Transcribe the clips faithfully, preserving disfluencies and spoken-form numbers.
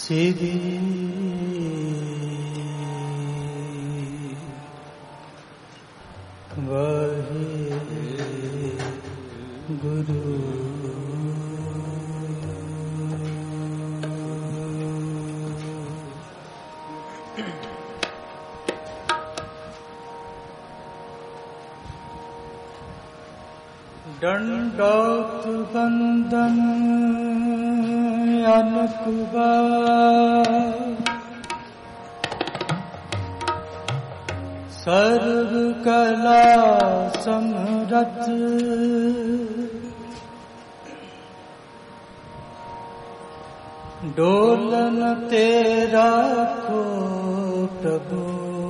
श्री वाहेगुरु। दंडौत बंदन अनुकुबा सर्व कला समरथ डोलन तेरा को प्रभु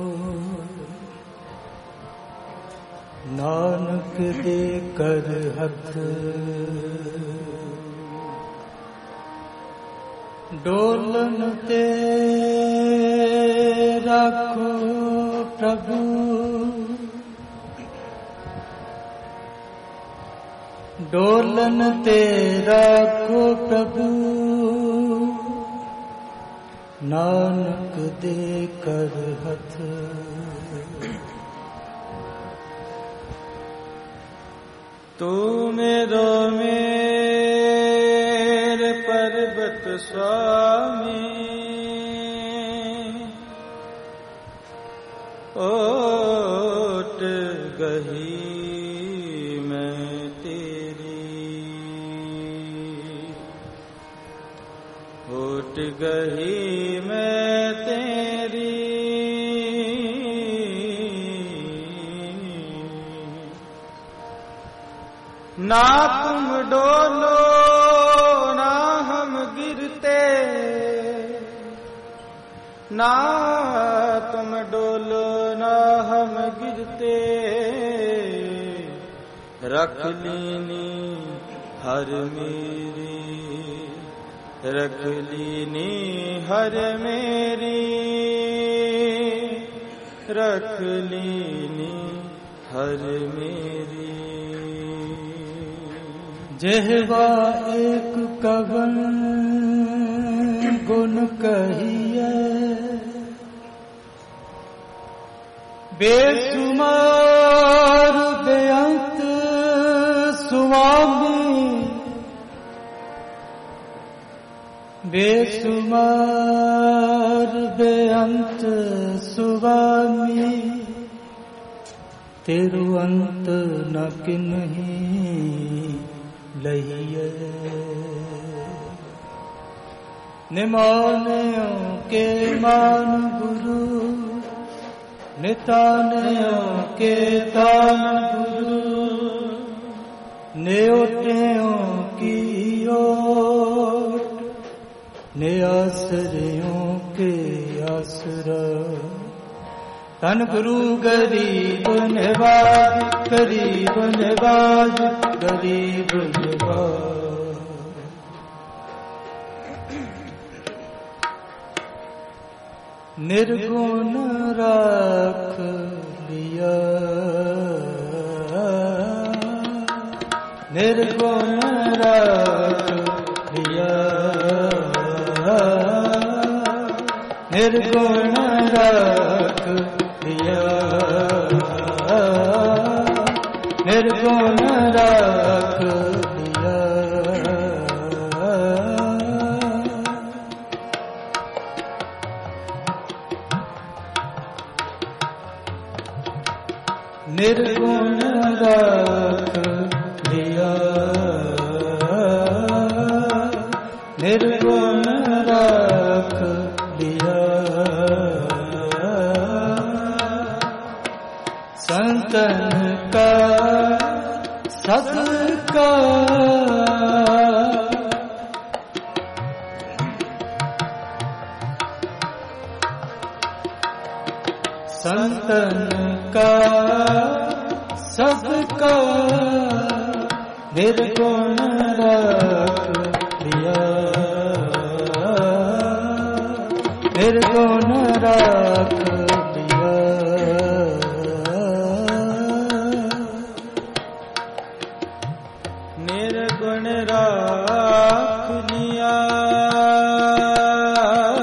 नानक दे कर हथ डोलन तेरा को प्रभु डोलन तेरा को प्रभु नानक दे कर हथ तू मेरो मेरे पर्वत स्वामी ओट गही मैं तेरी ओट गही मैं तेरी ना तुम डोलो ना हम गिरते ना तुम डोलो ना हम गिरते रख लीनी हर मेरी रख लीनी हर मेरी रख लीनी हर मेरी जेहवा एक कवन गुण कहिए बेसुमार बेअंत स्वामी बेसुमार बेअंत स्वामी तेरु अंत न किन्हीं लहिए निमानयों के मान गुरु नितानयों के तान गुरु न्योटियों की ओट नियासरियों के आसरा तन गुरु गरीब नवाज गरीब नवाज गरीब नवाज निर्गुण राख लिया निर्गुण राख लिया निर्गुण राख लिया निर्गुण राख लिया निर्गुण राख लिया निर्गुण राख लिया संतन का सदका संतन का सदका निर्गुण राख लिया निर्गुण राख लिया निर्गुण राख लिया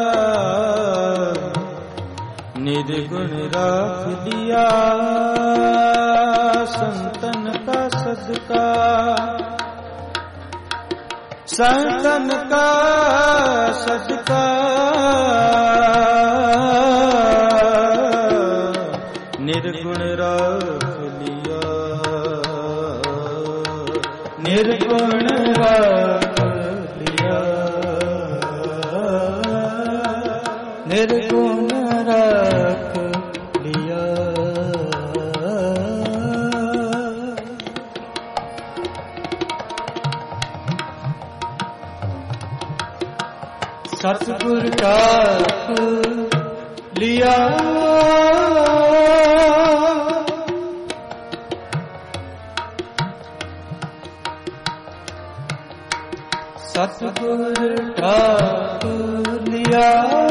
संतन का सदका, संतन का सदका निर्गुण रख लिया, निर्गुण रख लिया, निर्गुण रख लिया। सतगुर का लिया, सतगुर का लिया,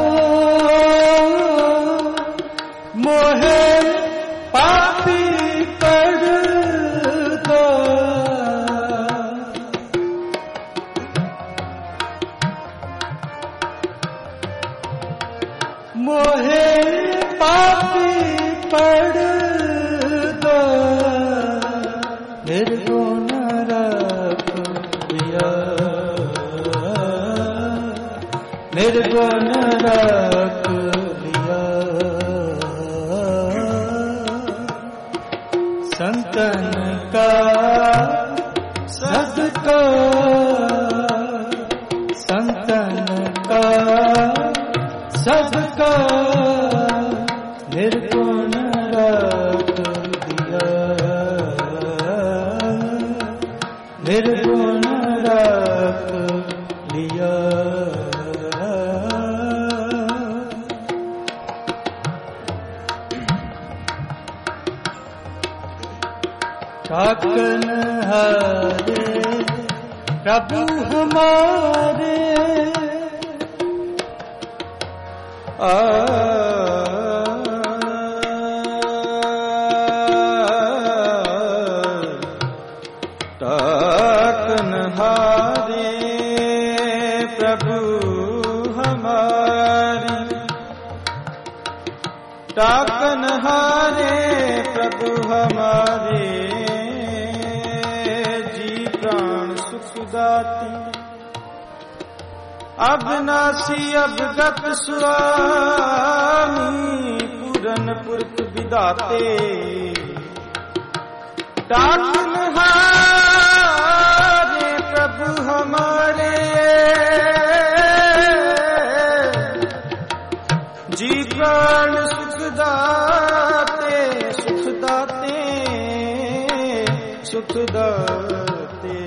मोहे पापी पड़ दो, मोहे पापी पड़ दो, निर्गुण रख लिया, निर्गुण रख लिया। संतन का सदका, संतन का सदका निर्गुण रख दिया, निर्गुण रख लिया। काकन हरे प्रभु हमारे, आ ताकन हारे प्रभु हमारी, ताकन हारे प्रभु हमारे, जी प्राण सुखदाती, अविनाशी अवगत स्वामी, पूरन पुरख विदाते, ताकन हारे प्रभु हमारे, जी प्राण सुखदाते, सुखदाते, सुखदाते।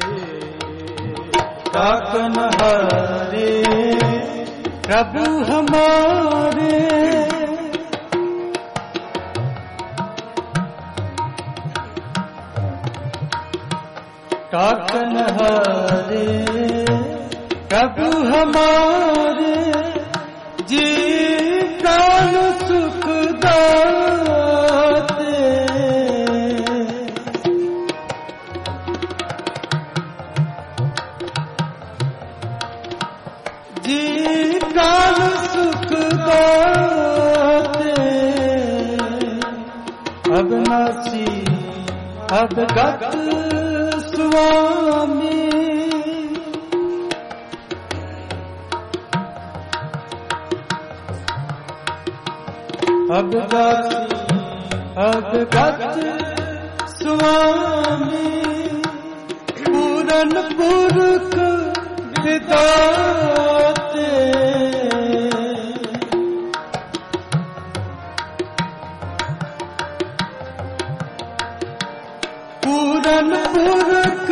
ताकन हारे प्रभु हमारे, ताकन हारे प्रभु हमारे, जी प्राण सुख दाते, जी प्राण सुख दाते, अविनाशी अवगत स्वामी, अवगत अवगत स्वामी, पूरन पुरख विदाते, पूरन पुरख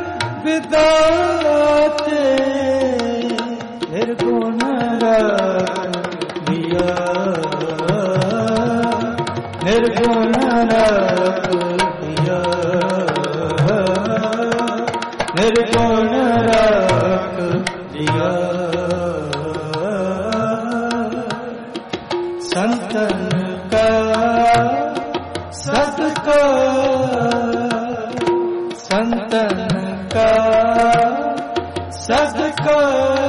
विदाते, निर्गुण रख लिया, निर्गुण रख लिया, निर्गुण रख लिया। संतन का सदका, संतन का सदका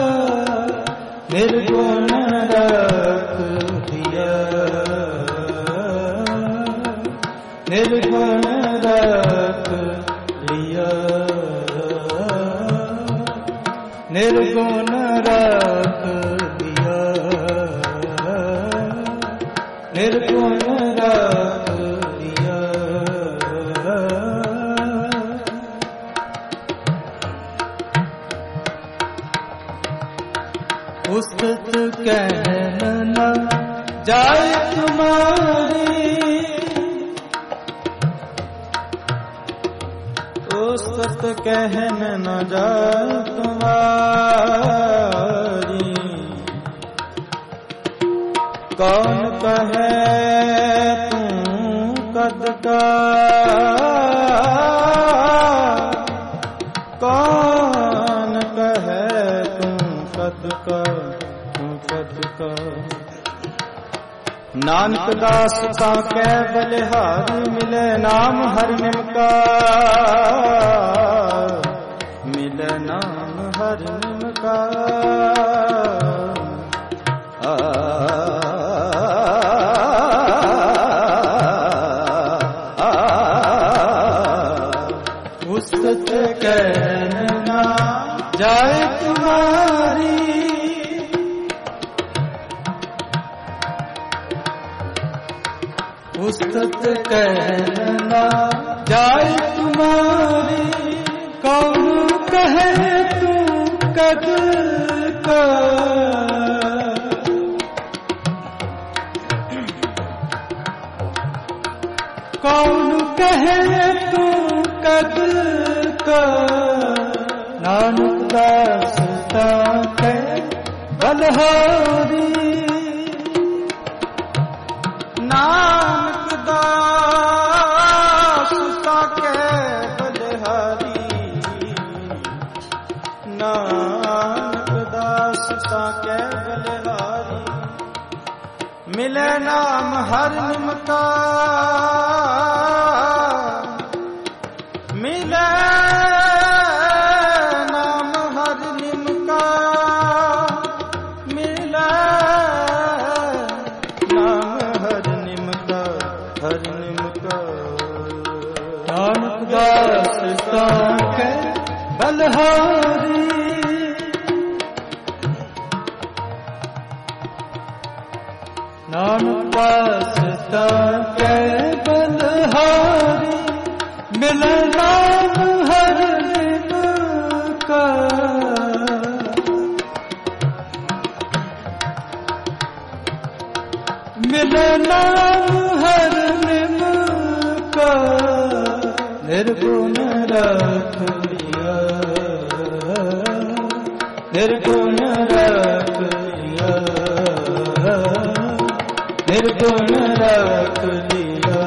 निर्गुण रख दिया, निर्गुण रख निर्गुण रख दिया, निर्गुण रख दिया। उस्तत कहन न जाय तुम्हारी, उस्तत कहन न जाय तुम्हारी। कौन कहे तू कद का, कौन कहे तू कद का, तू कद का। नानक दास का कै बलिहारी, मिले नाम हर निमका, मिले नाम हर निमका। आ, आ, उस्तत कहना जाए तुम्हारी, उस्तत कहना जाए तुम्हारी। कौन कहे तू कद का, कौन कहे तू कद का। नानक दास ताके बलहारी, नानक दास ताके बलिहारी, नानक दास ताके बलिहारी। मिले नाम हर निमका, मिले नाम हर निमका, मिले नाम हर निमका, हर निमका। नानक दास ताके बलहारी, नानक दास ताके बलहारी। मिले नाम हर निमका, मिले नाम हर निमका। निर्गुण रख लिया, निर्गुण रख लिया, निर्गुण रख लिया,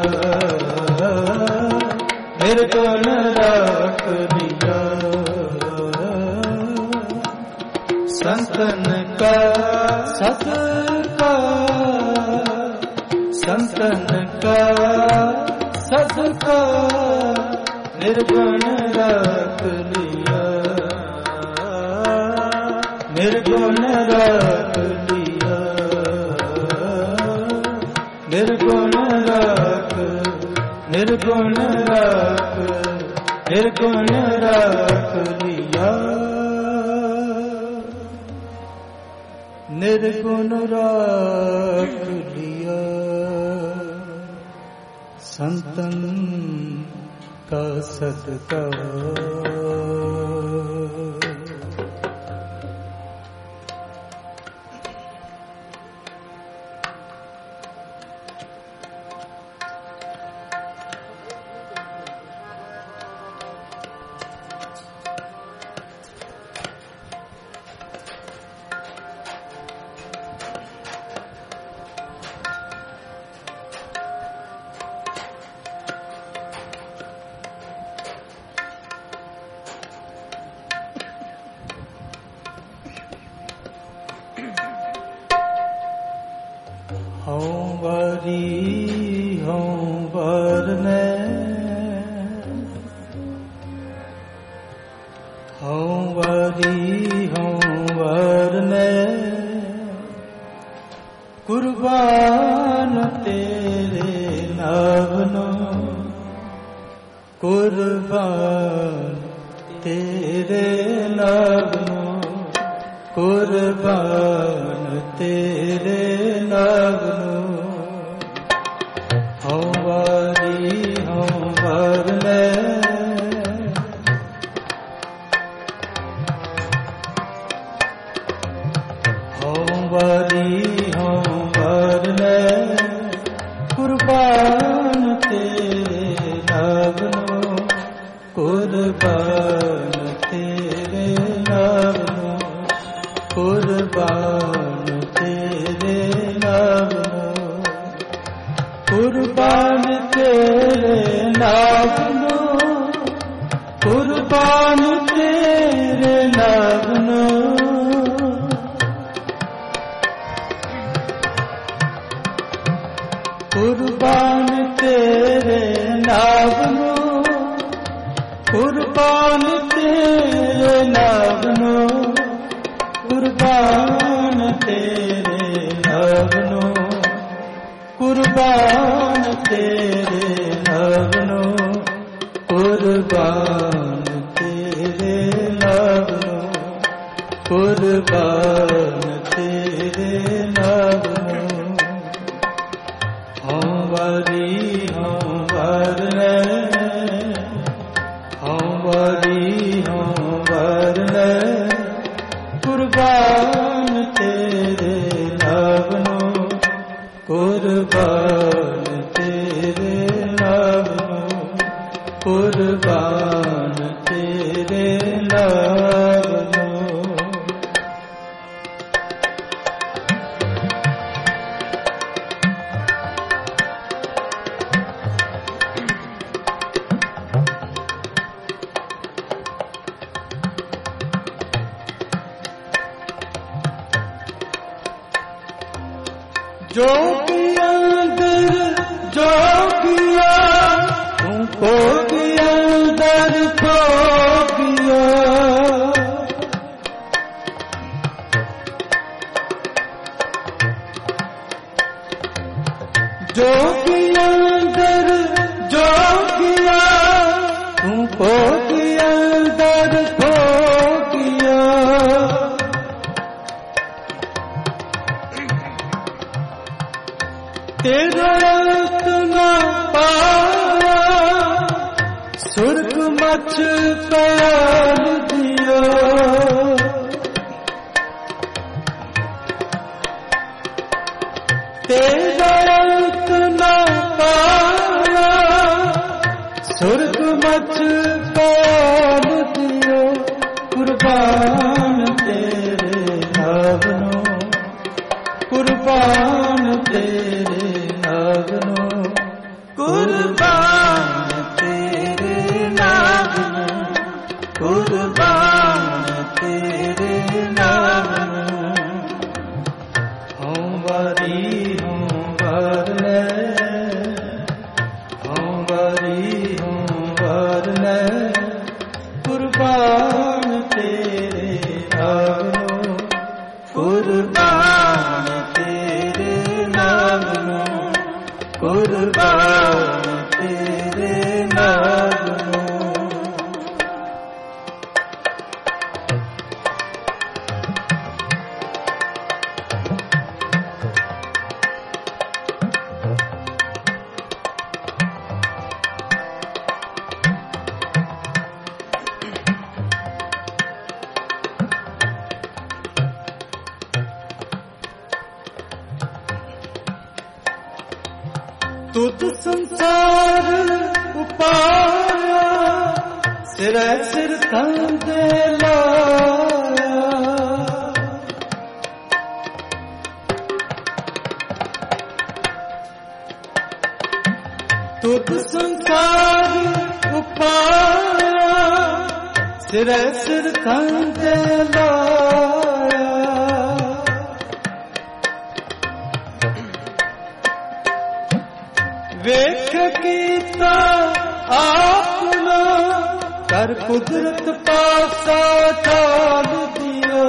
निर्गुण रख लिया। संतन का सत का, संतन का सदका। निर्गुण रख लिया, निर्गुण रख लिया, निर्गुण रख, निर्गुण रख, निर्गुण रख लिया, निर्गुण रख लिया। संतन का सदका। हूँ बारी हूँ बरने, हूँ बारी हूँ बरने, कुर्बान तेरे नावनो, कुर्बान तेरे नावनो। कुर्बान तेरे नाम हूँ वारी हूँ वरने हूँ वारी हूँ वरने कुर्बान तेरे नाम कुर्बान तेरे नाम कुर्बान तेरे नाम कुर्बान तेरे नाम कुर्बान तेरे नाम कुर्बान तेरे नाम कुर्बान तेरे नाम कुर्बान तेरे नाम कुर्बान तेरे नाम कुर्बान तेरे नाम कुर्बान तेरे नाम हम वारी हम वरने हम वारी हम वरने कुर्बान तेरे नाम कुर्बान तेरे नाम कुर्बान तेरे नाम जो किया अंदर जो किया तुमको किया अंदर खो किया जो किया अंदर जो किया तुमको किया अंदर खो किया तेरा इतना पाया सुर्ख मच प्यार दिया तेरा इतना पाया सुर्ख मच प्यार दिया कुर्बान तेरे नाम कुर्बान तेरे नाम कुर्बान तेरे नाम कुर्बान तेरे नाम हम वारी हम वरने हम वारी हम वरने कुर्बान तेरे नाम कुर्बान तेरे नाम कुर्बान तेरे नाम तुझ संसार उपाया सिर सिर कंदे लाया तुझ संसार उपाया सिर सिर कंदे लाया वेख कीता आपना कर कुदरत पासा डाल दियो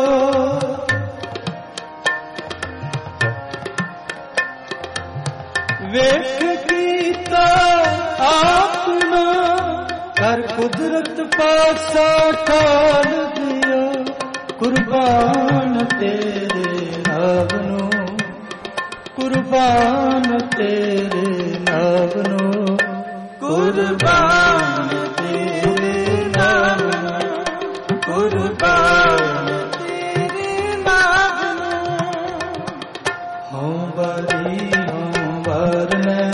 वेख कीता आपना कर कुदरत पासा डाल दियो ਕੁਰਬਾਨ ਤੇਰੇ ਨਾਮ ਨੂੰ, ਕੁਰਬਾਨ ਤੇਰੇ ਨਾਮ ਨੂੰ, ਕੁਰਬਾਨ ਤੇਰੇ ਨਾਮ ਨੂੰ, ਕੁਰਬਾਨ ਤੇਰੇ ਨਾਮ ਨੂੰ। ਹਉ ਬਰੀ ਹਉ ਵਰਨੈ,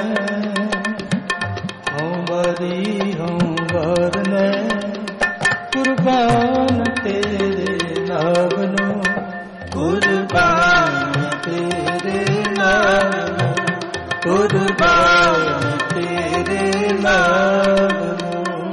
ਹਉ ਬਰੀ ਹਉ ਵਰਨੈ, ਕੁਰਬਾਨ ਤੇਰੇ ਨਾਮ ਨੂੰ, ਕੁਰਬਾਨ ਤੇਰੇ ਨਾਮ ਨੂੰ, ਕੁਰਬਾਨ ਤੇਰੇ ਨਾਮ ਨੂੰ।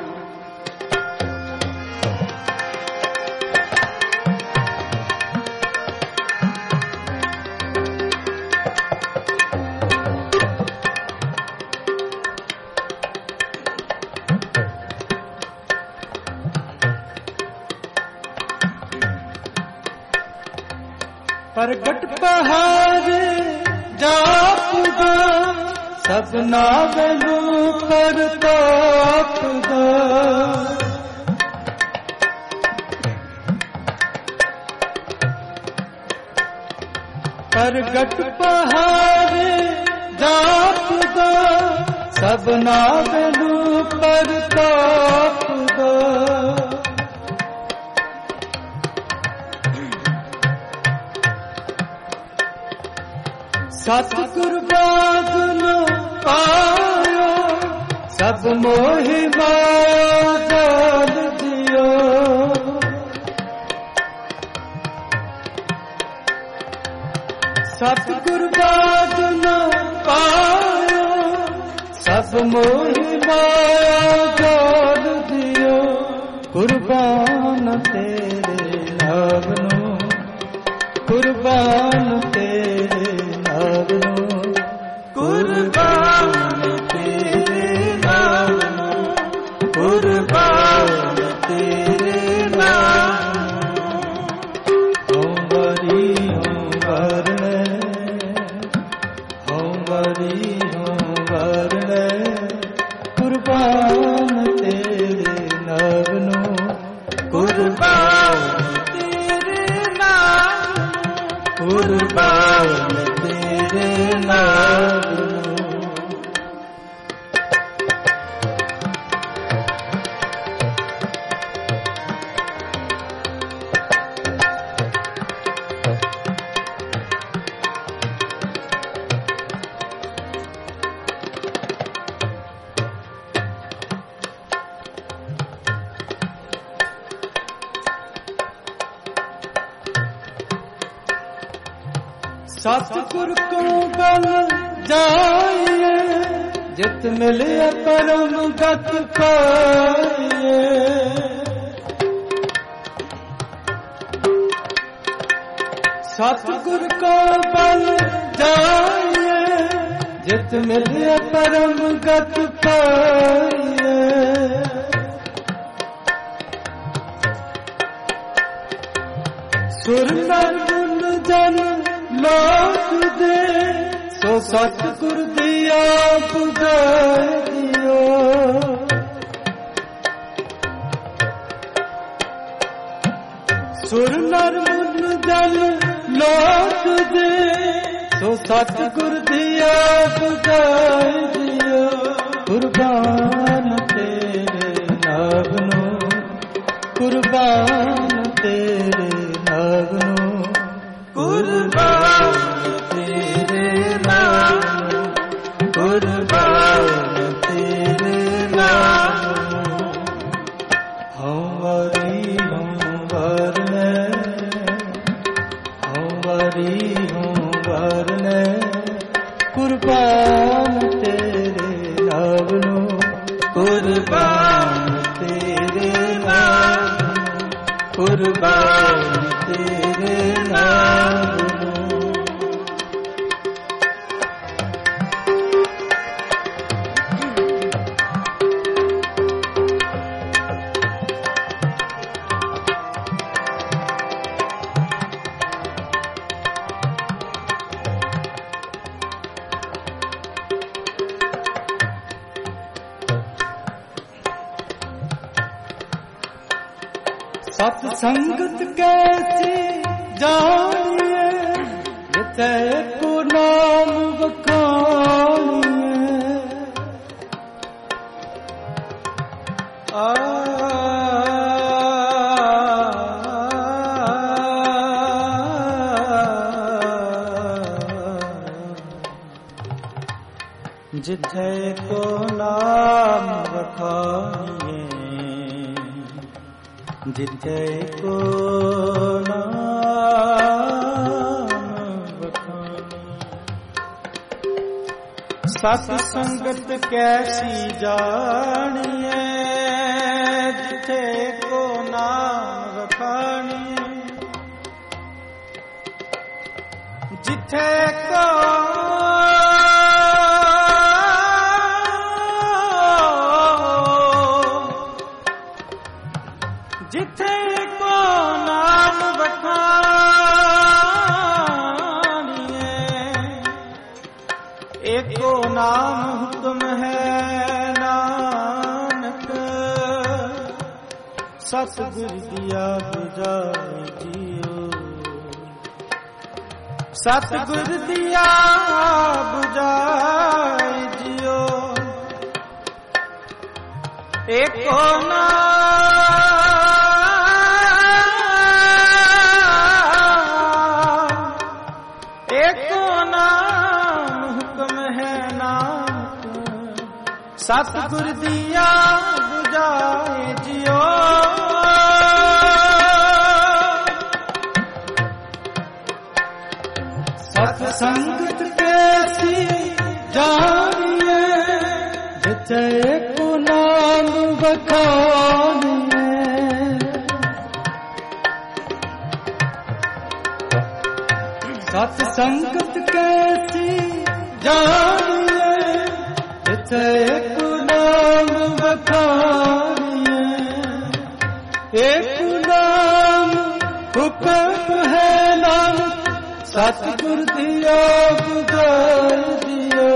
ਪ੍ਰਗਟ ਪਹਾੜੇ ਜਾਪਦਾ, ਸਭਨਾ ਵੱਲੋਂ ਪ੍ਰਤਾਪਦਾ। ਪ੍ਰਗਟ ਪਹਾੜੇ ਜਾਪਦਾ, ਸਭਨਾ ਵੱਲੋਂ ਪ੍ਰਤਾਪਦਾ। ਸਤਿਗੁਰ ਬਾਦਲ ਆਇਓ, ਸਭ ਮੋਹਿ ਮਾਇਆ ਜਾਲ ਦਿਓ। ਸਤਿਗੁਰ ਬਾਦਲ ਆਇਓ, ਸਭ ਮੋਹਿ ਮਾਇਆ ਜਾਲ ਦਿਓ। ਕੁਰਬਾਨ ਤੇਰੇ ਨਾਮ ਨੂੰ, ਕੁਰਬਾਨ ਤੇਰੇ ਨਾਮ ਨੂੰ, ਕੁਰਬਾਨ ਤੇਰੇ ਨਾਮ ਨੂੰ, ਕੁਰਬਾਨ ਤੇਰੇ ਨਾਮ ਨੂੰ। ਹਉ ਬਰੀ ਹਉ ਵਰਨੈ, ਹਉ ਬਰੀ ਹਉ ਵਰਨੈ, ਕੁਰਬਾਨ ਤੇਰੇ ਨਾਮ ਨੂੰ, ਕੁਰਬਾਨ ਤੇਰੇ ਨਾਮ ਨੂੰ, ਕੁਰਬਾਨ ਤੇਰੇ ਨਾਮ ਨੂੰ। ਸਤਿਗੁਰ ਕੋ ਬਲ ਜਾਈਏ, ਜਿਤ ਮਿਲਿਆ ਪਰਮ ਗਤ ਪਾਈਏ। ਸਤਿਗੁਰ ਕੋ ਬਲ ਜਾਈਏ, ਜਿਤ ਮਿਲਿਆ ਪਰਮ ਗਤ ਪਾਈਏ। ਸੁਰ ਨਰ ਮੁਨ ਜਨ ਲੋਕ ਦੇ, ਸੋ ਸਤਿਗੁਰ ਦੀ ਆਪ ਦਿਓ। ਸੁਰ ਨਰ ਮੁਨ ਜਨ ਲੋਕ ਦੇ, ਸੋ ਸਤਿਗੁਰ ਦੀ ਆਪ ਦਿਓ। ਕੁਰਬਾਨ ਤੇਰੇ ਨਾਮ ਨੂੰ, ਕੁਰਬਾਨ ਤੇਰੇ ਨਾਮ ਨੂੰ, ਕੁਰਬਾਨ ਤੇਰੇ ਨਾਮ ਨੂੰ, ਕੁਰਬਾਨ ਤੇਰੇ ਨਾਮ ਨੂੰ। ਹਉ ਬਰੀ ਹਉ ਵਰਨੈ, ਹਉ ਬਰੀ ਹਉ ਵਰਨੈ, ਕੁਰਬਾਨ ਤੇਰੇ ਨਾਮ ਨੂੰ, ਕੁਰਬਾਨ ਤੇਰੇ ਨਾਮ ਨੂੰ, ਕੁਰਬਾਨ ਤੇਰੇ ਨਾਮ ਨੂੰ। सत संगत कैसी जानिए, जिथे को नाम बखानिए। आ जिथे को नाम बखानिए, जिथे को नाम बखानिए। सत संगत कैसी जानिए, जिथे को नाम बखानिए। जिथे को जिथे को नाम बखानिए। एको नाम हुक्म है नानक, सतगुर दिया बुझाए जियो। सतगुर दिया बुझाए जियो। एको नाम सतगुर दिया बुझाए जियो। सत संगत कैसी जानिए, जिथे को नाम बखानिए। सत संगत कैसी जानिए, जिथे को नाम बखानिए। एक नाम हुक्म है नानक, सतगुर दिया बुझाए जियो।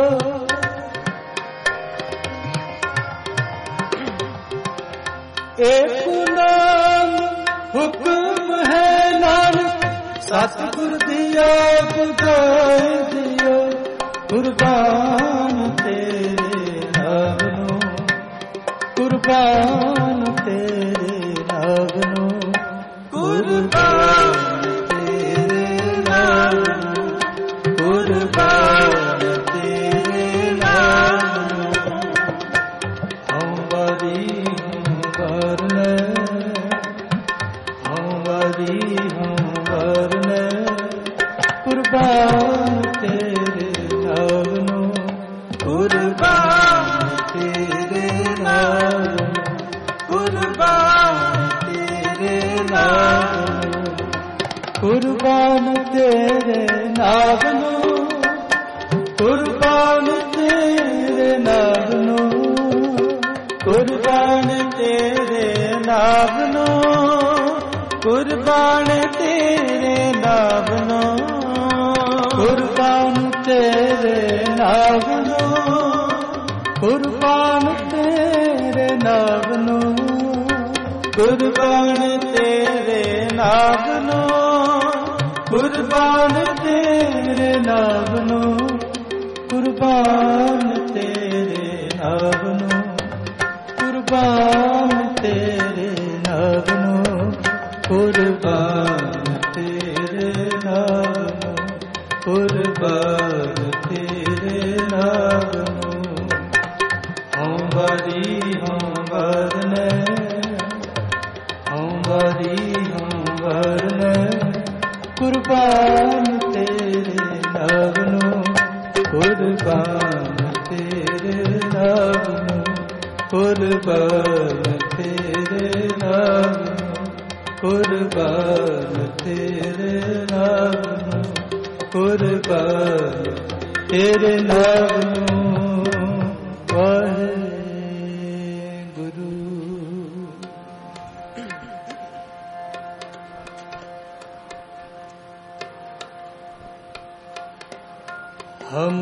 एक नाम हुक्म है नानक, सतगुर दिया बुझाए जियो। कुर्बान तेरे नाम, कुर्बान तेरे नाम, कुर्बान तेरे नाम, कुर्बान तेरे नाम। हम बारी हम वरने, हम बारी हम वरने, कुर्बान तेरे नाम, कुर्बान तेरे नाम, कुर्बान तेरे नाम। कुर्बान तेरे नाम, कुर्बान तेरे नाम, कुर्बान तेरे नाम, कुर्बान तेरे नाम, कुर्बान तेरे नाम, कुर्बान तेरे नाम, कुर्बान तेरे नाम, कुर्बान तेरे नाम, कुर्बान तेरे नाम, कुर्बान तेरे नाम, कुर्बान तेरे नाम, कुर्बान तेरे नाम। हम बारी हम वरने, हम बारी हम वरने, कुर्बान तेरे नाम, कुर्बान तेरे नाम, कुर्बान तेरे नाम, कुर्बान तेरे नाम, कुर्बान तेरे नाम। वाहेगुरु। हम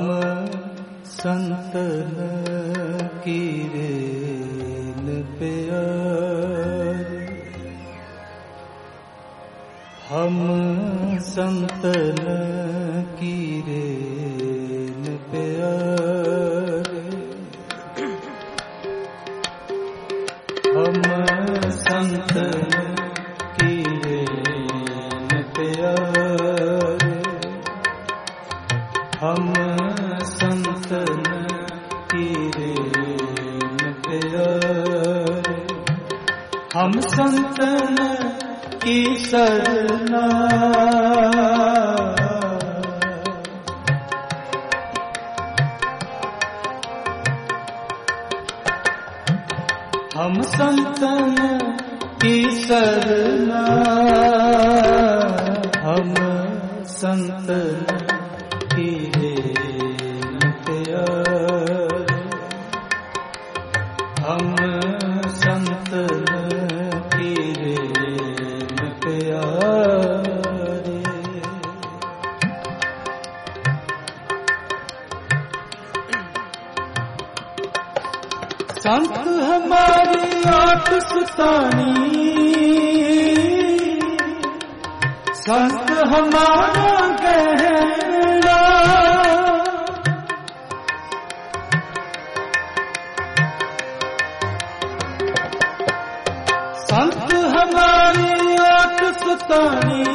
संतन की रेन प्यार, हम संतन की रेन प्यारे, हम संतन की रेन प्यारे, हम संतन की रेन प्यारे, हम संतन की सरना, हम संतन की सरना, हम संतन की रेन प्यारे, हम संतन की रेन प्यारे। संत हमारी आठ सुतानी, संत हमारा गहना, संत हमारी आठ सुतानी,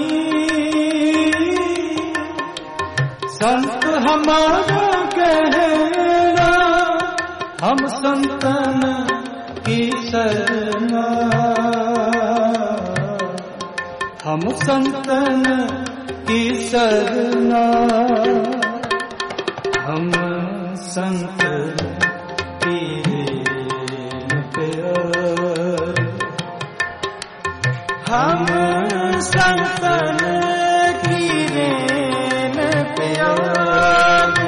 संत हमारा गहना, हम संतन की सरना, हम संतन की सरना, हम संतन की रेन प्यारे, हम संतन की रेन प्यारे।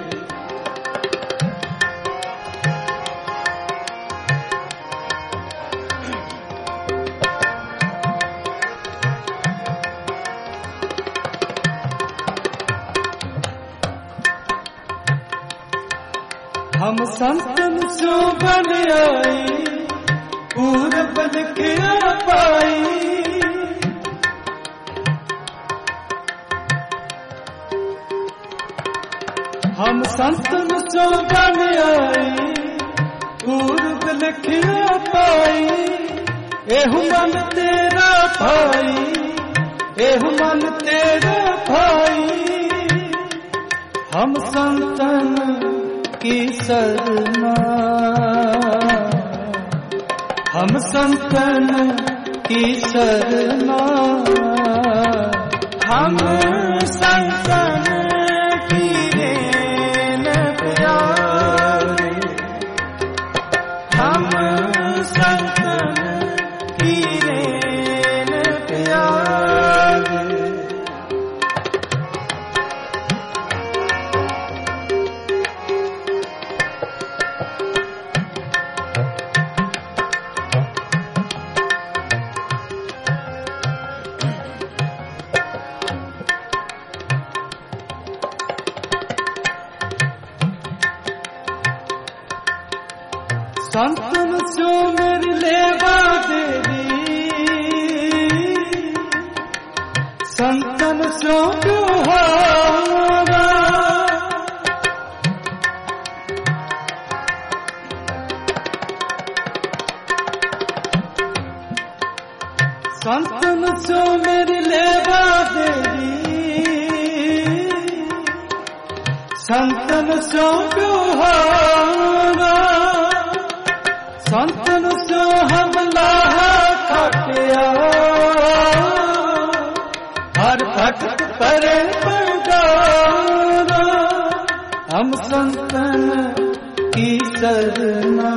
हम संतन सो बन आई, पूरब लिखिया पाई, हम संतन सो बन आई, पूरब लिखिया पाई, एहु मन तेरा भाई, एहु मन तेरा भाई, हम संतन की सरना, हम संतन की सरना, हम संतन की रेन प्यारे, हम संतन की रेन प्यारे। संतन सो मेरी लेवा देवी, संतन सो जोहारा, संतन सो मेरी लेवा देवी, संतन सो जोहारा, संतन सो हम लाहा खटिया, हर भक्त करे बगाना, हम संतन की सरना,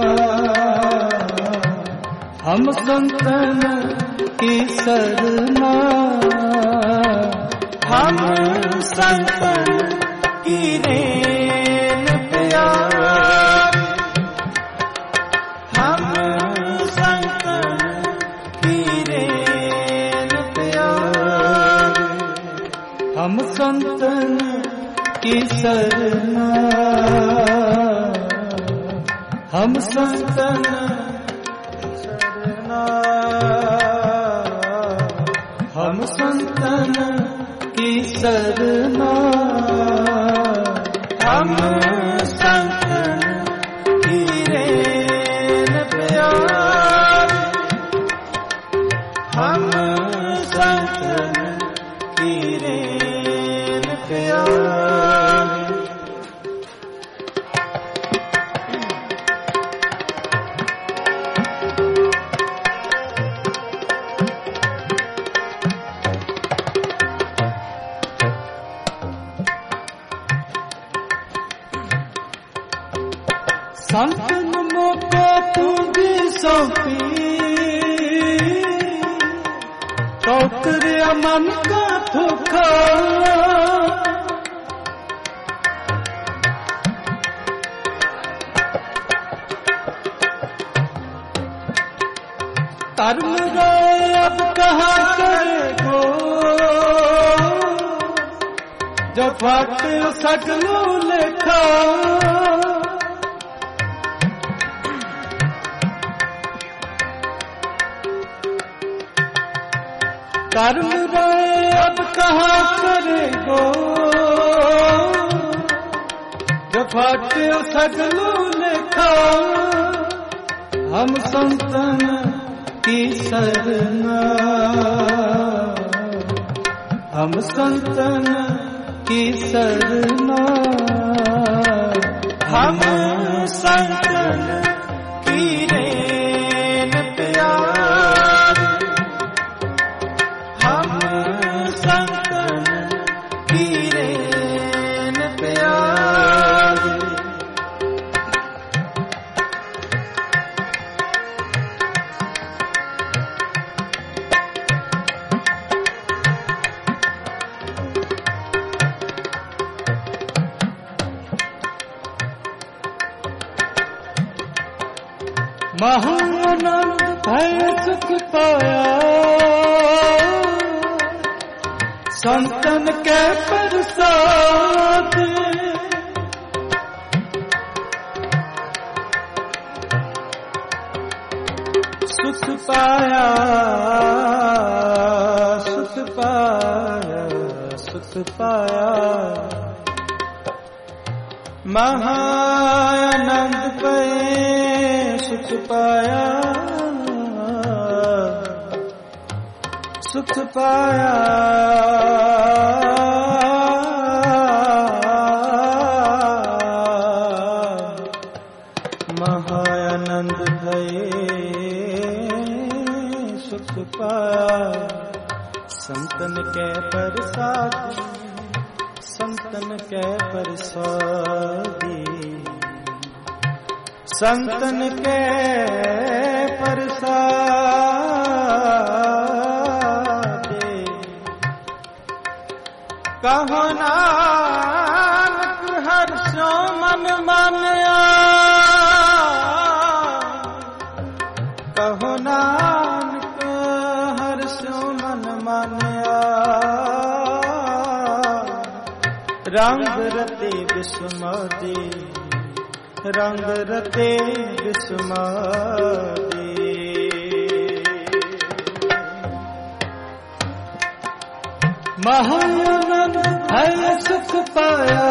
हम संतन की सरना, हम संतन की रेन प्यारे, हम संतन की रेन प्यारे, हम संतन की सरना, हम संतन सरना, हम हम संतन की सरना, हम संतन की रेन प्यारे, हम संतन की रेन प्यारे। संतन मोको पूंजी सौंपी, तो तेरे मन का धोखा, कर्म गए अब कहाँ करेगो, जो फाटे सगलो लेखा। कर्म गए अब कहाँ करेगो, जो फाटे सगलो लेखा। हम संतन की सरना, हम संतन की सरना, हम संतन की रेन प्यारे, हम संतन की रेन प्यारे। महानंद भय सुख पाया, संतन के प्रसाद। सुख पाया, सुख पाया, सुख पाया, महानंद भय सुख पाया, सुख पाया, महानंद भये सुख पाया। संतन के प्रसाद, संतन के प्रसादी, संतन के प्रसादे। कहो नानक हर्षो मन मान्या, कहो नानक हर्षो मन मान्या। रंग रते विस्मदे, रंग रते विस्मदे। महानंद भय सुख पाया,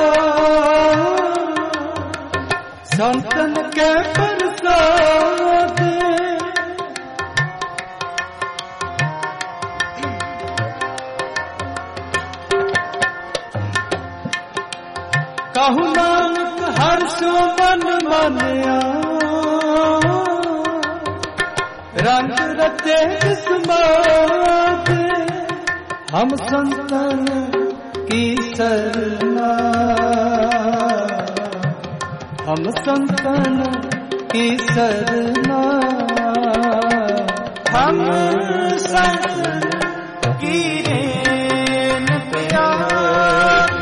संतन के प्रसाद। कहु नानक हर्षो मन मान्या, रंग रते विस्मदे। हम संतन की सरना, हम संतन की सरना, हम संतन की रेन प्यारे,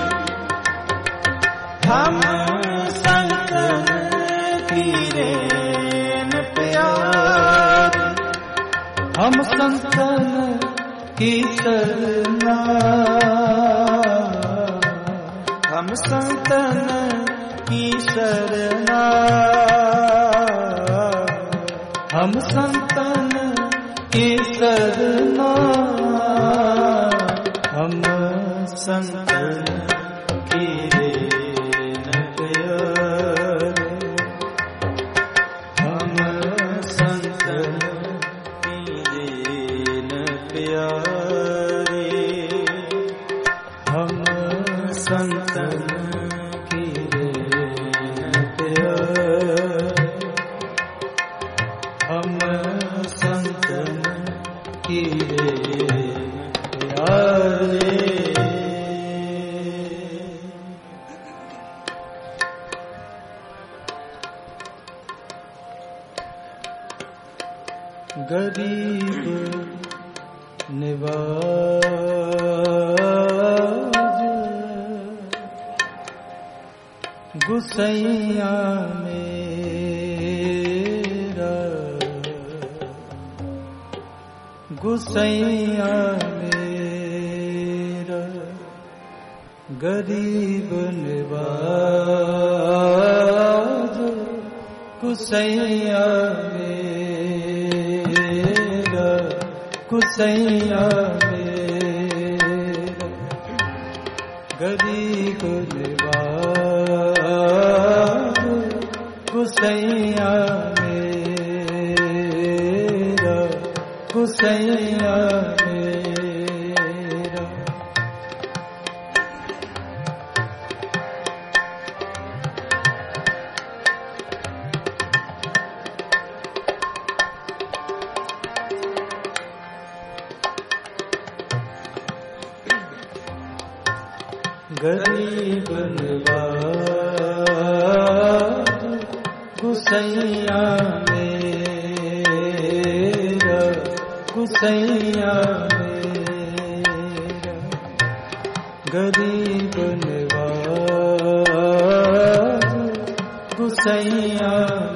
हम संतन की रेन प्यारे। हम संतन की सरना, हम संतन की सरना, हम संतन की सरना हम संत की रेन प्यारे, हम संत की रेन प्यारे, हम संत की रेन प्यारे, हम संत की प्यारे। गरीब निवाज गुसैया मेरा, गुसैया मेरा, गरीब निवाज गुसैया मेरा, गुसैया मेरा, गरीब निवाज गुसैया मेरा, गुसैया मेरा। गरीब निवाज गुसैया मेरा, गुसैया मेरा, गरीब निवाज गुसैया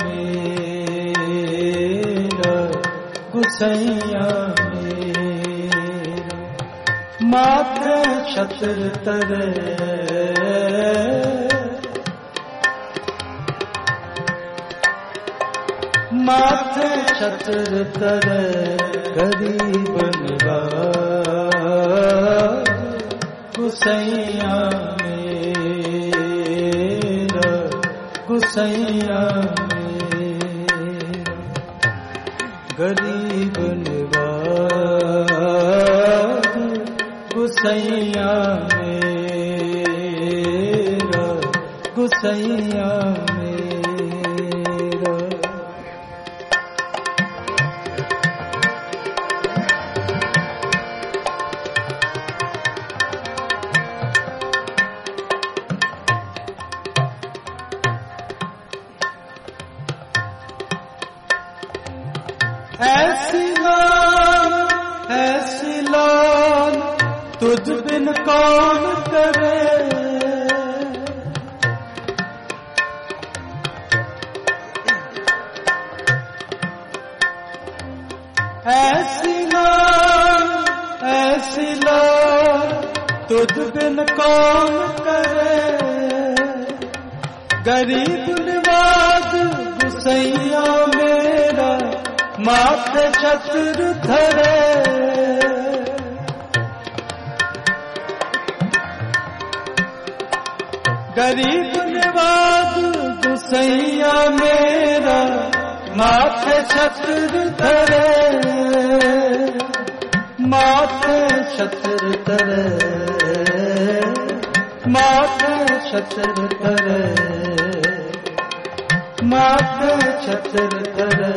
मेरा, गुसैया मेरा। माथे छत्र तरे, माथे छत्र तरे, गरीब निवाज गुसैया मेरा, गुसैया मेरा, गरीब निवाज गुसैया मेरा, गुसैया मेरा। ऐसी लाल, ऐसी लाल तुझ बिन कौन करे, ऐसी लाल, ऐसी लाल तुझ बिन कौन करे, गरीब निवाज गुसैया मेरा, माथे छत्र धरे, गरीब निवाज गुसैया मेरा, माथे छत्र धरे, माथे छत्र धरे, माथे छत्र धरे, माथे छत्र धरे,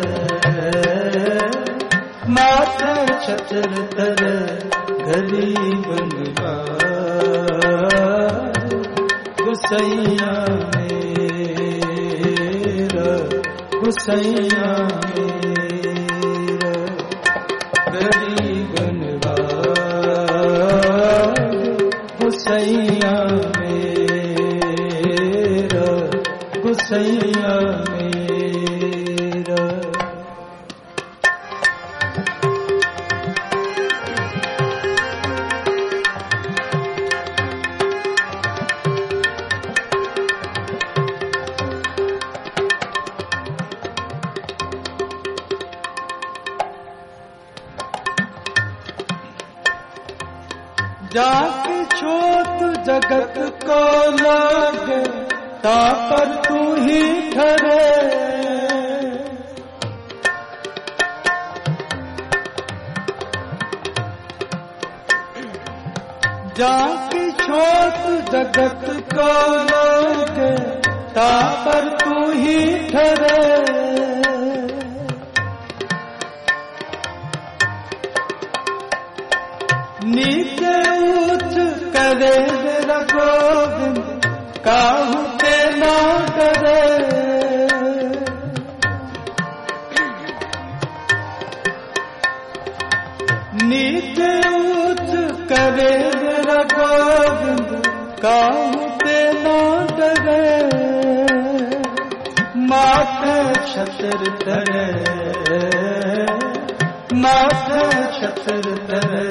माथे छत्र धरे, गरीब निवाज गुसैया मेरा, गुसैया मेरा, गरीब निवाज गुसैया मेरा, गुसैया मेरा। जाके छोट जगत को लागे ता पर तू ही ठहरे। जाके छोट जगत को लागे ता पर तू ही ठहरे। नीचे ऊंच करे मेरा गोविंद काहू के ना करे। नीचे ऊंच करे मेरा गोविंद काहू के ना डरे। माथे छत्र तरे माथे छत्र तरे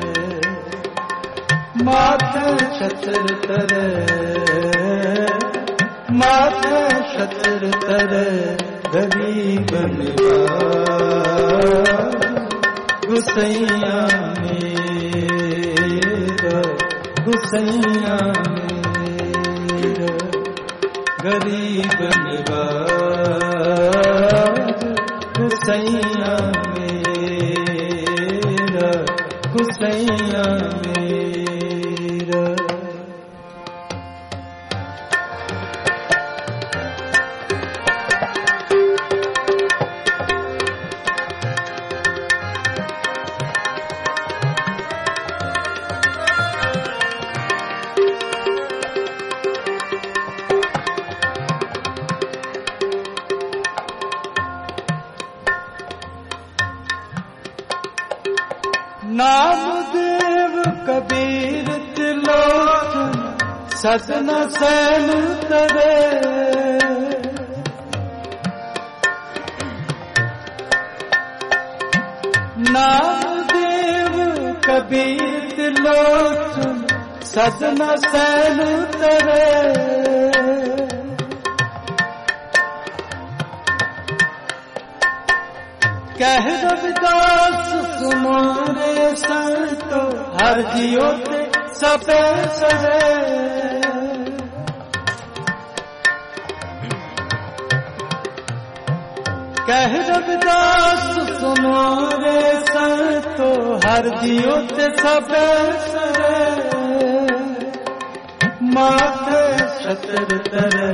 माथे छत्र तरे माथे छत्र तरे। गरीब गुसैया मेरा गुसैया मेरा गरीब निवाज गुसैया मेरा गुसैया मेरा। नामदेव कबीर त्रिलोचन सदन सैन तरे। नामदेव कबीर त्रिलोचन सदन सैन तरे। कह रविदास सुनो रे संतो हर जियो ते सबे सरे। कह रविदास सुनो रे संतो हर जियो ते सबे सरे। माथे छत्र तरे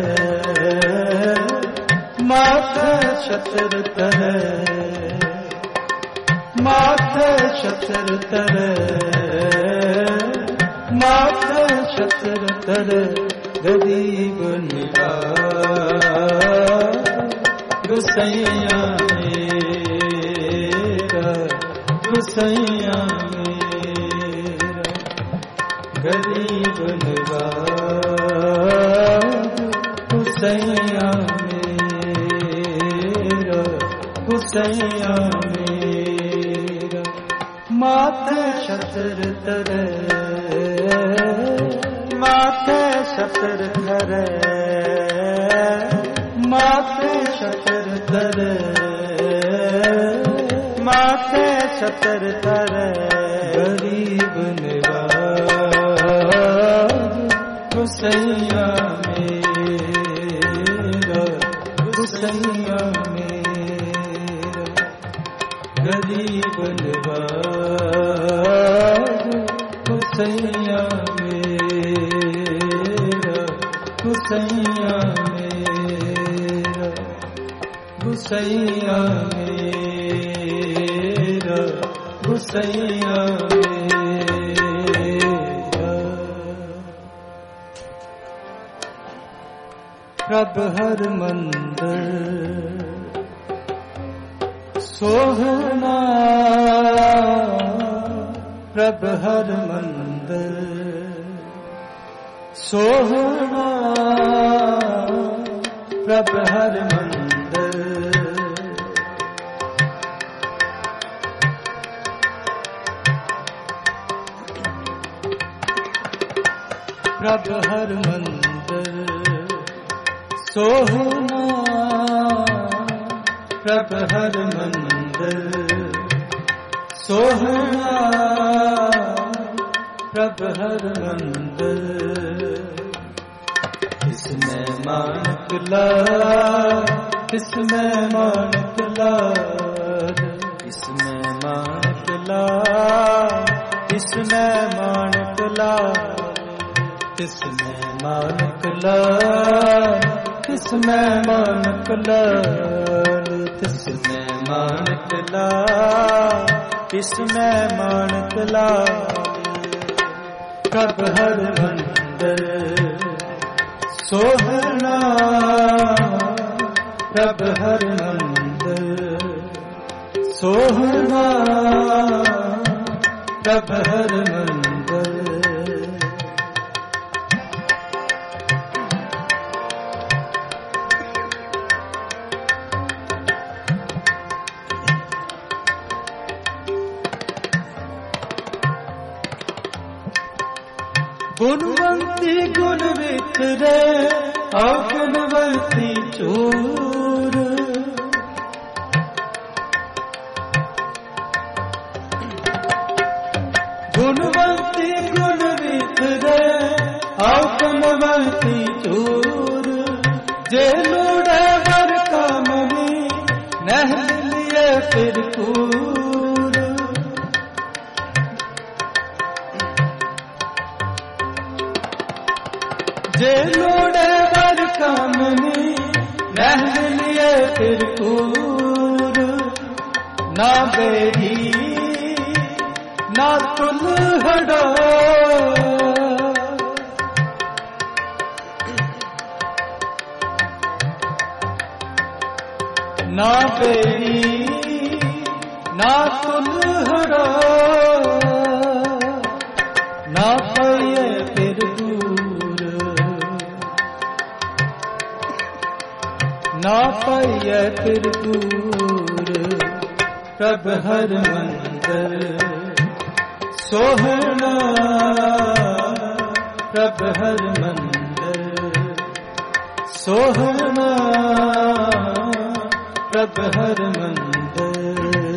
माथे छत्र तरे माथे छत्र तरे माथे छत्र तरे। गरीब निवाज गुसैया मेरा गुसैया मेरा गरीब निवाज गुसैया मेरा गुसैया मेरा। माथे छत्र तरे माथे छत्र तरे माथे छत्र तरे माथे छत्र तरे। गरीब निवाज गुसैया मेरा गुसैया मेरा गरीब निवाज गुसैया मेरा गुसैया मेरा गुसैया मेरा गुसैया मेरा। प्रभ हर मंदिर सोहना प्रभ हर मंदिर सोहना प्रभ हर मंदिर। प्रभ हर मंदिर सोहना प्रभ हर मंदिर सोहना प्रभ हर मंदिर, इसमें मानक लाल, इसमें मानक लाल, इसमें मानक लाल, इसमें मानक लाल, इसमें मानक लाल, इसमें मानक लाल, इसमें मानक लाल, इसमें मानक लाल, प्रभ हर मंदिर सोहना, प्रभ हर मंदिर सोहना, प्रभ हर मंदिर। गुणवंती गुण वितरे, अगुणवंती चूर, गुणवंती गुण वितरे, अगुणवंती चूर, जे लोड़े वर कामनी, नहल लिए फिर कूर, जे लोड़े वर कामनी, नहल लिए फिर कूर, ना बेरी ना तुलहड़ा, ना बेरी ना तुलहड़ा, ना पाए फिर दूर, ना पाए फिर दूर, प्रभ हर मंदिर सोहना, प्रभ हर मंदिर सोहना, प्रभ हर मंदिर,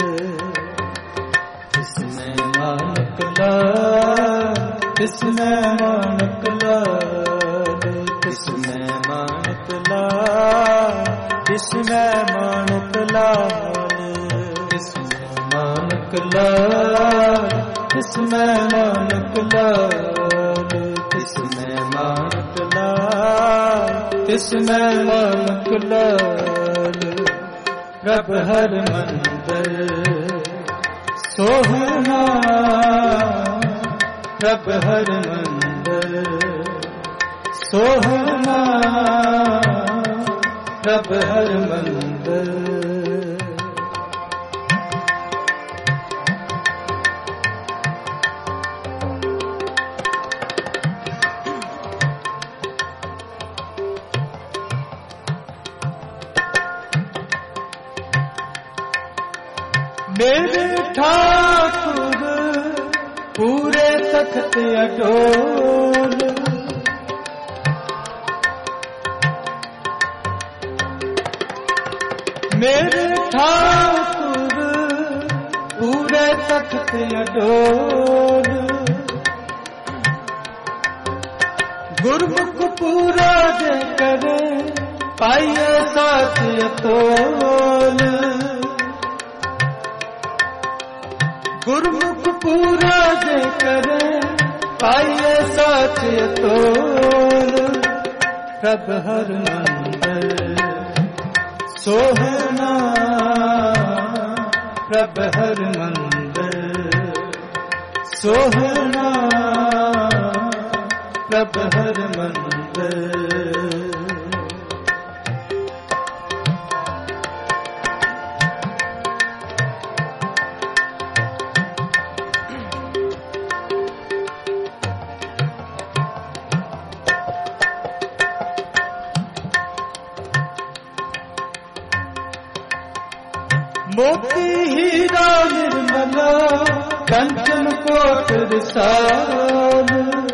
इसमें मानक लाल, इसमें मानक लाल, इसमें मानक लाल, इसमें मानक लाल, इसमें मानक लाल, इसमें मानक लाल, इसमें मानक लाल, इसमें मानक लाल, प्रभ हर मंदिर सोहना, प्रभ हर मंदिर सोहना, प्रभ हर मंदिर। मेरे ठाकुर पूरे तख्त अटोल, मेरे ठाकुर पूरे तख्त अटोल, गुरमुख पूरा जे करे पाइए साथ अतोल, गुरमुख पूरा जे करे पाइए साथ अतोल, प्रभ हर मंदिर सोहना, प्रभ हर मंदिर सोहना, प्रभ हर मंदिर। मोती हीरा निर्मला कंचन कोट विशाल,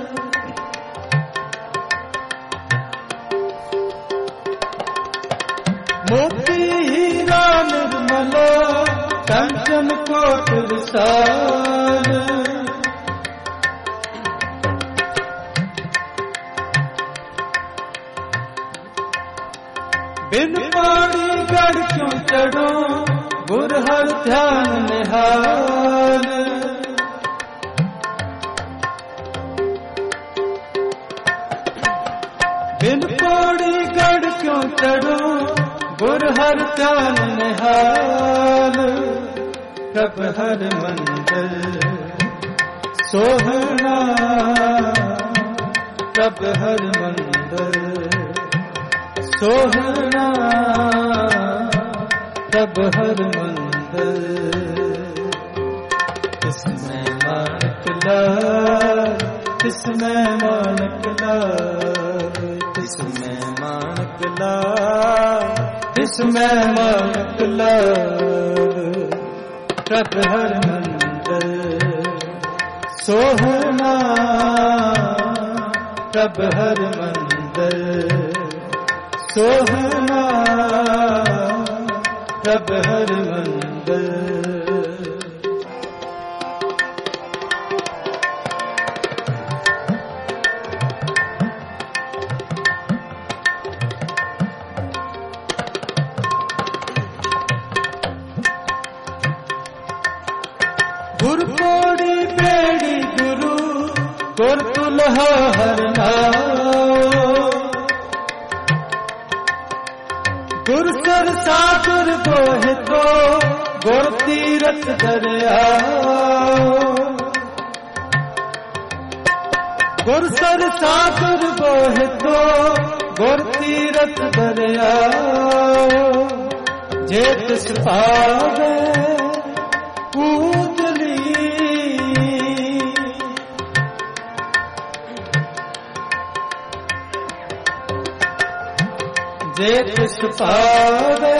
मोती हीरा निर्मला कंचन कोट विशाल, बिन पौड़ी गढ़ क्यों चढ़ो गुर हर ध्यान निहाल। बिन पौड़ी गढ़ क्यों चढ़ो गुर हर ध्यान निहाल। प्रभ हर मंदिर सोहना प्रभ हर मंदिर सोहना प्रभ हर मंदिर। इसमें मानक लाल इसमें मानक लाल इसमें मानक लाल इसमें मानक लाल। प्रभ हर मंदिर सोहना प्रभ हर मंदिर सोहना प्रभ हर मंदिर। गुर पौड़ी बेड़ी गुरु गुर तुलहा हर नाओ। गुर सर सागर गोहे तो गुर तीरथ दरियाओ। गुर सर सागर गोहे तो गुर तीरथ दरियाओ। जे तिस पावे पूजली जे तिस पावे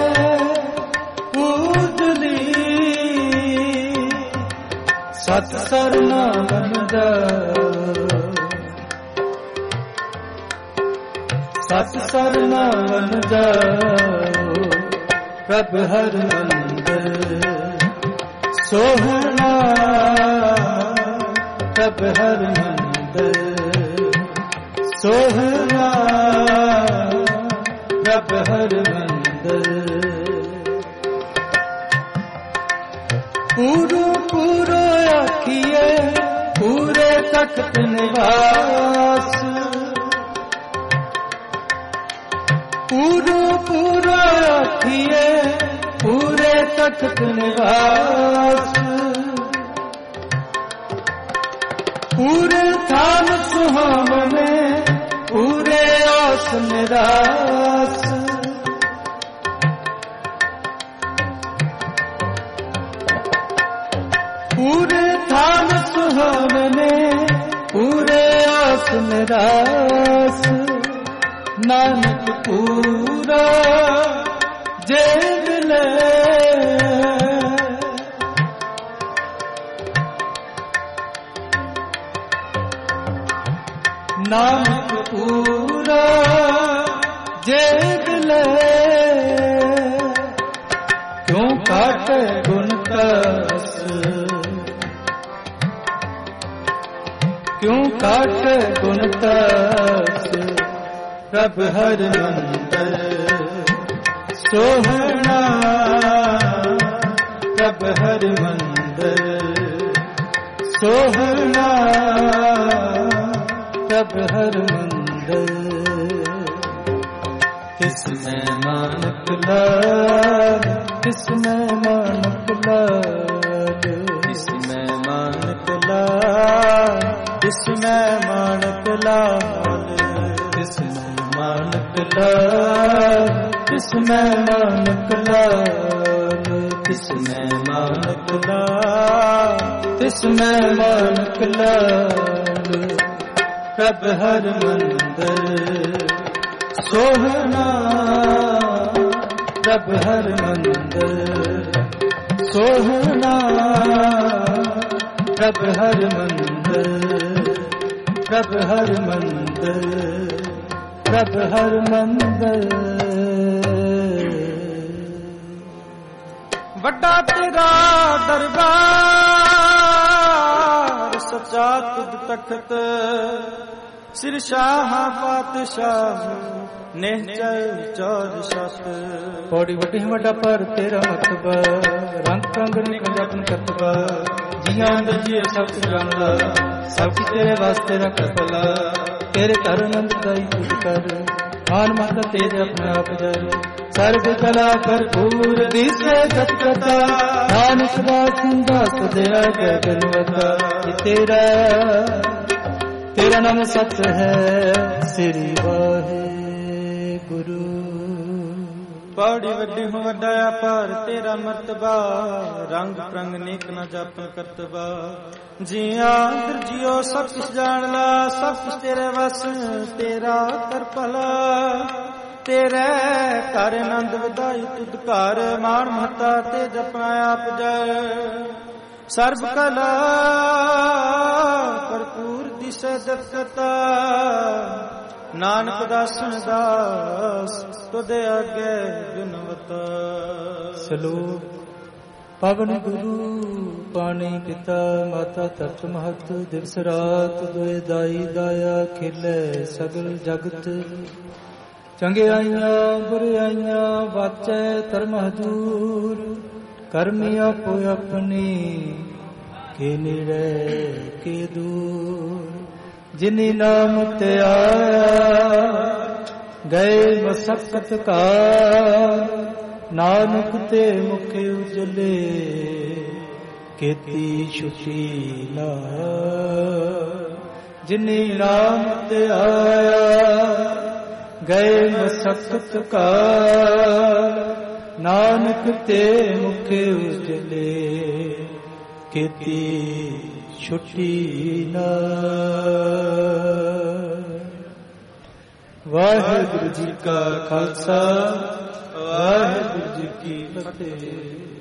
पूजली। सत सरनामन सत सरनामन जाओ। प्रभ हर मंदिर सोहना प्रभ हर मंदिर सोहना प्रभ हर मंदिर। पूरो पूरो आखिए पूरे तख्त निवास। पूरो पूरो आखिए पूरे तख्त निवास। पूरे थान सुहावने पूरे आस निरास। पूरे थान सुहावने पूरे आस निरास। नानक पूरा जे मिले नानक पूरा जे मिले। क्यों काटे गुण कस क्यों काटे गुण कस। प्रभ हर मंदिर सोहना प्रभ हर मंदिर सोहना प्रभ हर मंदिर। किसमें मानक लाल किसमें मानक लाल किसमें मानक लाल किसमें मानक लाल किसमें मानक लाल किसमें मानक लाल किसमें मानक लाल किसमें मानक लाल। प्रभ हर मंदिर सोहना प्रभ हर मंदिर सोहना प्रभ हर मंदिर प्रभ हर मंदिर प्रभ हर मंदिर। वड्डा तेरा दरबार सचा तुद तख्त ਸਿਰ ਸ਼ਾਹ ਪਾਤਸ਼ਾਹ ਨਿਹਚਲ ਚੌਦ ਸਤ। ਪੌੜੀ ਵੱਡੀ ਵੱਡਾ ਪਰ ਤੇਰਾ ਮਤਬਾ, ਰੰਗ ਰੰਗ ਨਿਕਲ ਜਪਨ ਕਰਤਬਾ। ਜੀਆਂ ਅੰਦਰ ਜੀਏ ਸਭ ਜਾਣਦਾ, ਸਭ ਤੇਰੇ ਵਾਸਤੇ ਰੱਖ ਭਲਾ। ਤੇਰੇ ਘਰ ਆਨੰਦ ਦਾਈ ਤੁਝ ਕਰ, ਮਾਨ ਮਤ ਤੇਰੇ ਆਪਣੇ ਆਪ ਜਾਏ। ਸਰਬ ਕਲਾ ਭਰਪੂਰ ਦਿਸੇ ਜਤ ਕਰਤਾ, ਨਾਨਕ ਦਾਸ ਦਾਸ ਦਿਆ ਜੈ ਗਨਵਤਾ। ਤੇਰਾ ਤੇਰਾ ਨਾਮ ਸਤ ਹੈ ਸ੍ਰੀ ਵਾਹਿਗੁਰੂ। ਪੌੜੀ ਵੱਡੀ ਹੋ ਵੱਡਾ ਅਪਾਰ ਤੇਰਾ ਮਰਤਬਾ, ਰੰਗ ਪ੍ਰੰਗ ਨੇਕ ਨਾ ਜਾਪਨ ਕਰਤਬਾ। ਜੀਆਂ ਅੰਦਰ ਜਿਉ ਸਭ ਕੁਛ ਜਾਣ ਲਾ, ਸਭ ਕੁਛ ਤੇਰੇ ਵਸ ਤੇਰਾ ਕਰ ਭਲਾ। ਤੇਰੇ ਘਰ ਆਨੰਦ ਵਧਾਈ ਤੁਧ ਘਰ, ਮਾਣ ਮਹਤਾ ਤੇ ਜਪਣਾ ਆਪ ਜੈ। ਸਰਬ ਕਲਾ ਭਰਪੂਰ ਦਿਸੈ ਦਤਤਾ, ਨਾਨਕ ਦਾਸਨ ਦਾਸ ਤੁਧ ਆਗੇ ਬਿਨਵਤਾ। ਸਲੋਕ। ਪਵਨ ਗੁਰੂ ਪਾਣੀ ਪਿਤਾ ਮਾਤਾ ਧਰਤ ਮਹਤ, ਦਿਵਸ ਰਾਤ ਦੋਏ ਦਾਈ ਦਾਇਆ ਖੇਲੇ ਸਗਲ ਜਗਤ। ਚੰਗਿਆਈਆਂ ਬੁਰਿਆਈਆਂ ਵਾਚੈ ਧਰਮ ਹਜੂਰ, ਕਰਮੀ ਆਪੋ ਆਪਣੀ ਕੇ ਨੇੜੇ ਕੇ ਦੂਰ। ਜਿਨੀ ਨਾਮ ਤੇ ਆਇਆ ਗਏ ਮਸਕਤ ਕਾ, ਨਾਨਕ ਤੇ ਮੁਖ ਉਜਲੇ ਕੀਤੀ ਛੁਟੀ ਨਾ। ਜਿਨੀ ਨਾਮ ਤੇ ਆਇਆ ਗਏ ਮਸਕਤ ਕਾ, ਨਾਨਕ ਤੇ ਮੁਖ ਉਜਲੇ ਕੀਤੀ ਛੁੱਟੀ ਨਾ। ਵਾਹਿਗੁਰੂ ਜੀ ਕਾ ਖਾਲਸਾ, ਵਾਹਿਗੁਰੂ ਜੀ ਕੀ ਫਤਿਹ।